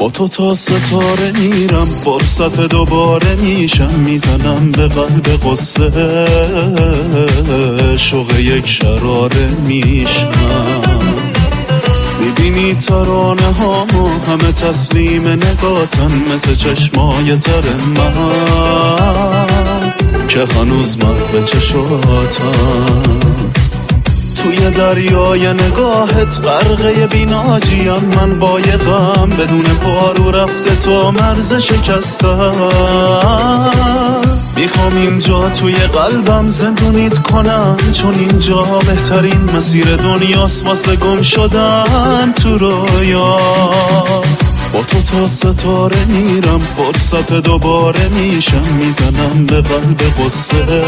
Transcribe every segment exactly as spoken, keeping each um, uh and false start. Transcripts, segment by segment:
با تو تا ستاره میرم، فرصت دوباره میشم، میزنم به قلب قصه، شوق یک شراره میشم. میبینی ترانه ها همه تسلیم نگاتن، مثل چشمای تر من که هنوز من به چشاتم. توی دریای نگاهت غرقه بیناجیم، من بایقم بدون پارو رفته تو مرز شکستم. میخوام اینجا توی قلبم زندونیت کنم، چون اینجا بهترین مسیر دنیاست واسه گم شدن تو رویا. با تو تا ستاره میرم، فرصت دوباره میشم، میزنم به قلب قصه،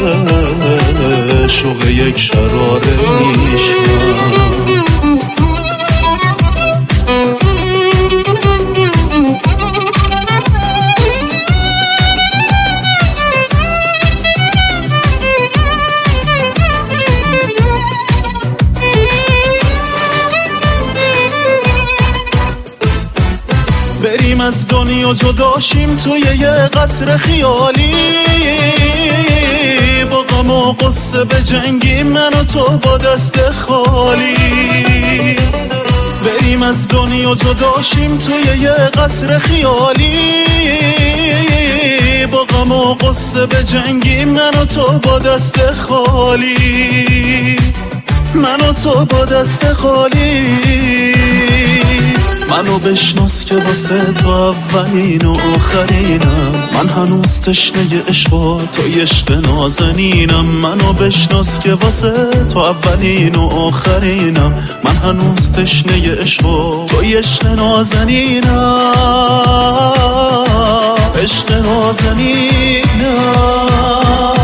شوق یک شراره میشم. بریم از دنیا جداشیم توی یه قصر خیالی، با غم و قصه بجنگیم من و تو با دست خالی. بریم از دنیا جداشیم توی یه قصر خیالی، با غم و قصه بجنگیم من و تو با دست خالی، من و تو با دست خالی. منو بشناس که واسه تو اولین و آخرینم، من هنوز تشنه عشق و تو عشق نازنینم. منو بشناس که واسه تو اولین و آخرینم، من هنوز تشنه عشق و تو عشق نازنینم، عشق نازنینم.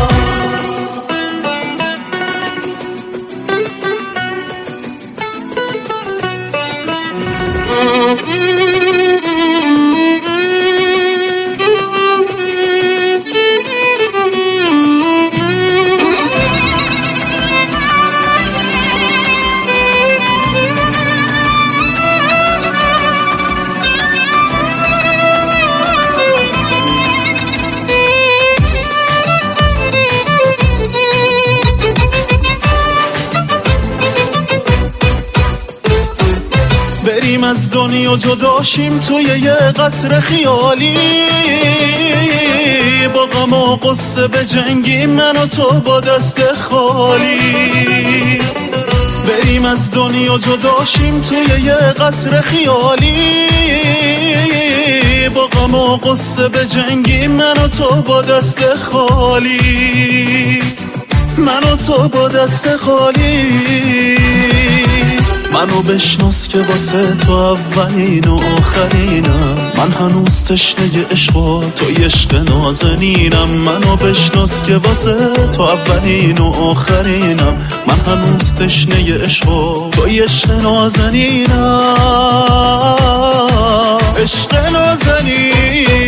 بریم از دنیا جداشیم توی یه قصر خیالی، با غم و قصه بجنگیم من و تو با دست خالی. بریم از دنیا جداشیم توی یه قصر خیالی، با غم و قصه بجنگیم من و تو با دست خالی، من و تو با دست خالی. منو بشناس که واسه تو اولین و آخرینم، من هنوز تشنه عشق و تو عشق نازنینم. منو بشناس که واسه تو اولین و آخرینم، من هنوز تشنه عشق و تو عشق نازنینم، عشق نازنینم.